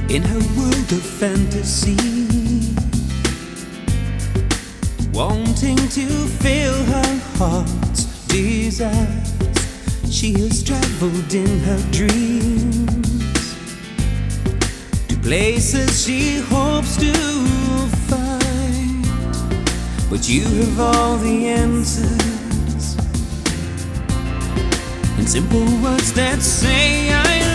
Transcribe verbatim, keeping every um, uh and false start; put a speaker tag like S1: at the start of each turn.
S1: in her world of fantasy, wanting to fill her heart's desires. She has traveled in her dreams to places she hopes to find, but you have all the answers in simple words that say I